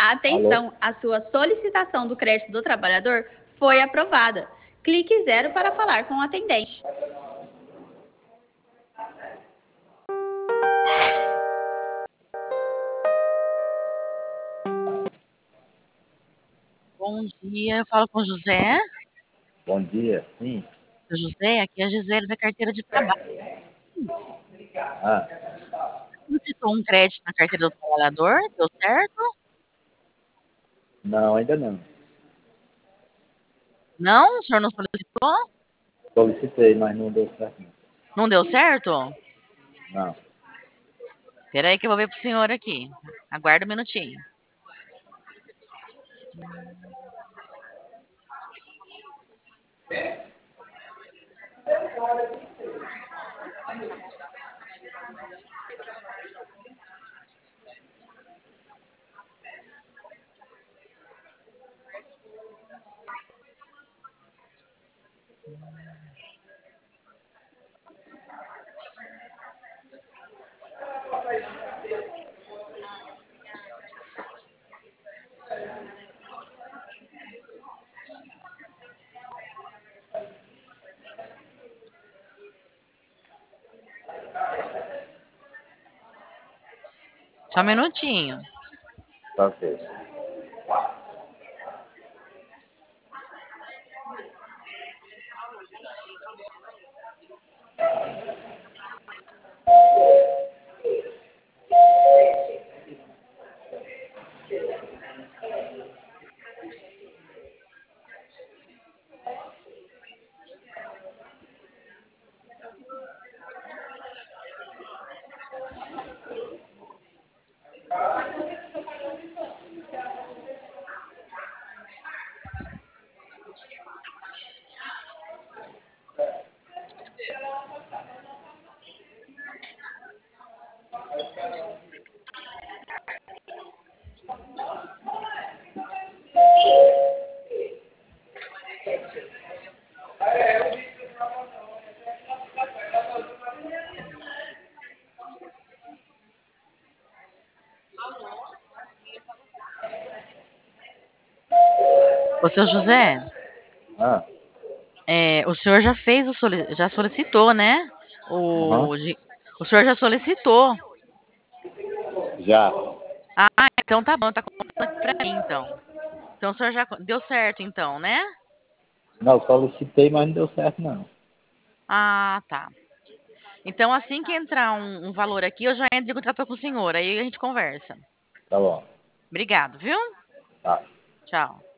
Atenção, a sua solicitação do crédito do trabalhador foi aprovada. Clique 0 para falar com o atendente. Bom dia, eu falo com o José. Bom dia, sim. Seu José, aqui é a Gisele da carteira de trabalho. Ah, Solicitou um crédito na carteira do trabalhador, deu certo? não, ainda não. Não? O senhor não solicitou? Solicitei, mas não deu certo. Não deu certo? Não. Espera aí que eu vou ver pro senhor aqui. Aguarda um minutinho. Só um minutinho. Tá ok. Ô, seu José, Ah, o senhor já fez já solicitou, né? aham. O senhor já solicitou. Já. Ah, então tá bom, tá contando aqui pra mim, então. Então o senhor já deu certo, então, né? Não, solicitei, mas não deu certo, não. Ah, tá. Então, assim que entrar um valor aqui, eu já entro em contato com o senhor. Aí a gente conversa. Tá bom. Obrigado, viu? Tá. Tchau.